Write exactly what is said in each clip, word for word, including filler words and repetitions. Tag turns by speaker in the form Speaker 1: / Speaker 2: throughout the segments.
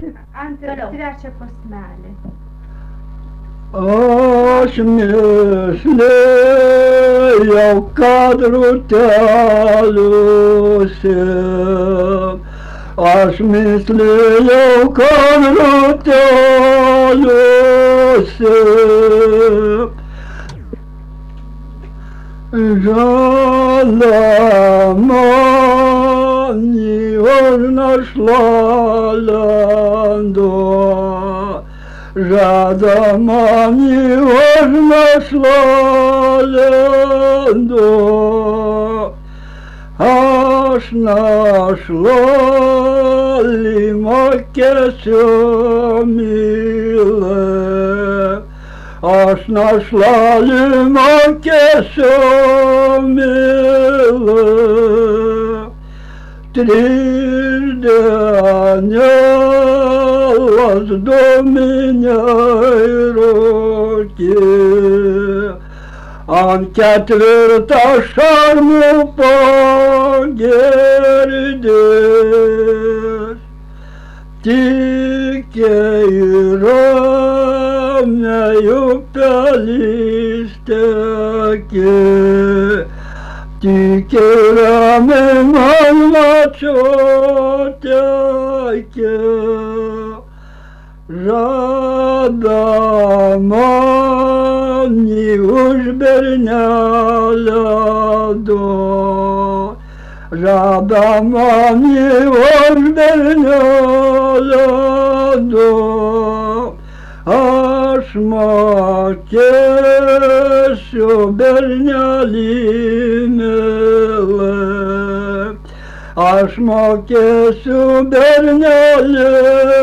Speaker 1: Antreace posmele.
Speaker 2: Aș misle eu cadru tealuse, aș misle eu cadru tealuse, Žalamani oznašlalando, Žadamani oznašlalando, Aš našla lima kesio mile, Aš našla lima kesio mile, Tride angelas do меня ruki, Ant ketvirtą šarmų pagirdės, tikėjo upelis teki, tikėjome man mačiau teki, žada mani už bernelę du, žada mani už bernelę du. Aš mokėsiu bernelį mylė, aš mokėsiu bernelį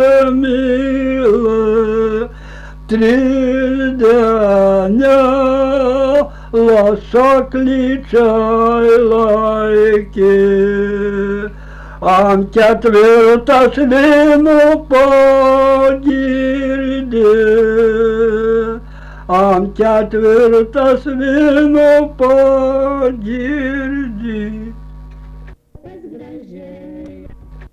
Speaker 2: mylė, tridienę lasaklyčiai laikė, ant ketvirtas vynų pagirdė, ant ketvirtas vynų pagirdė.